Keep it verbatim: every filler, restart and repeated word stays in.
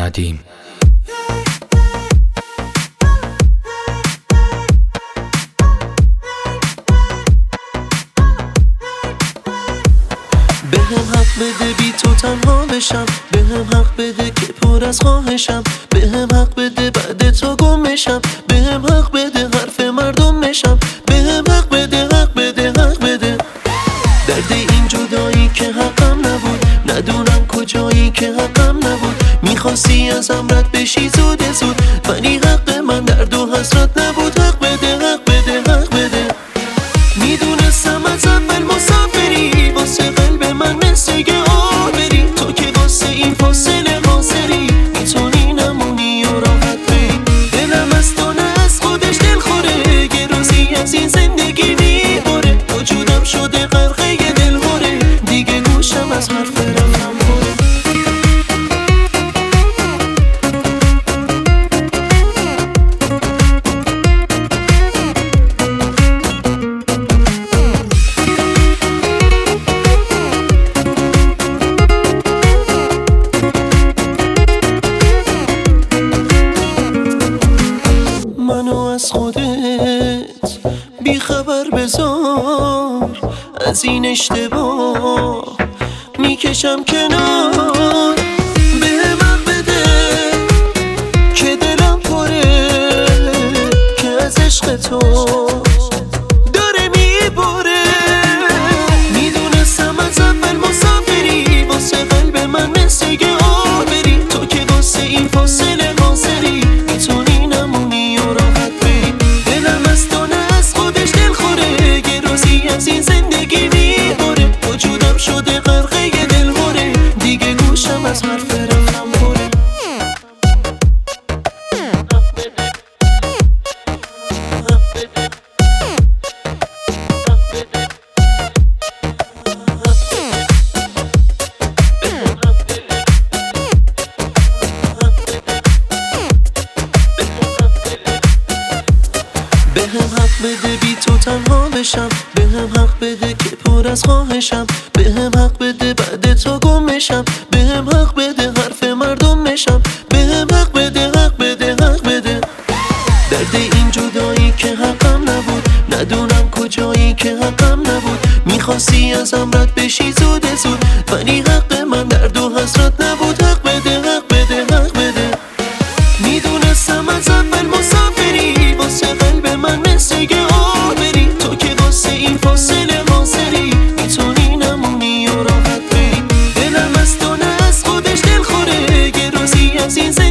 ندیم. بهم حق بده بی تو تنها بشم، بهم حق بده که پر از خواهشم، بهم حق بده بعد تو گم بشم، بهم حق بده حرف مردم بشم، بهم حق بده حق بده حق بده. درد این جدایی که حقم نبود، ندونم کجایی که حقم نبود، میخواستی ازم رد بشی زود زود، ولی حق من درد و حسرت نبود. حق بده حق بده حق بده. میدونستم از اول مسافری، واسه قلب من مثل که آه بری، تو که واسه این فاصله حاضری، میتونی نمونی و راحت بری. دلم از تو نه از خودش دل خوره، یه روزی از این زندگی میباره، وجودم شده غرقه دل خوره، دیگه گوشم از حرف رفتم خوره. منو از خودت بی خبر بذار، از این اشتباه میکشم کنار. بهم حق بده که دلم پره، که از عشق تو داره میبره. میدونستم از اول مسافری، واسه قلب من مثل که آه بری، تو که واسه این فاصله حاضری، میتونی نمونی و راحت بری. دلم از تو نه از خودش دل خوره، یه روزی از این زندگی میباره، وجودم شده غرقه دل خوره، دیگه گوشم از حرف رفتم خوره. بهم حق بده بی تو تنها بشم، بهم حق بده که پر از خواهشم، بهم حق بده بعد تو گم بشم، بهم حق بده حرف مردم بشم، بهم حق بده حق بده حق بده. درد این جدایی که حقم نبود، ندونم کجایی که حقم نبود، میخواستی ازم رد بشی زود زود، ولی حق من درد و حسرت نبود. حق بده حق بده حق بده. میدونستم از اول مسافری، واسه قلب من مثل که آه بری، تو که واسه این فاصله حاضری، میتونی نمونی و راحت بری. دلم از تو نه از خودش دل خوره، یه روزی از این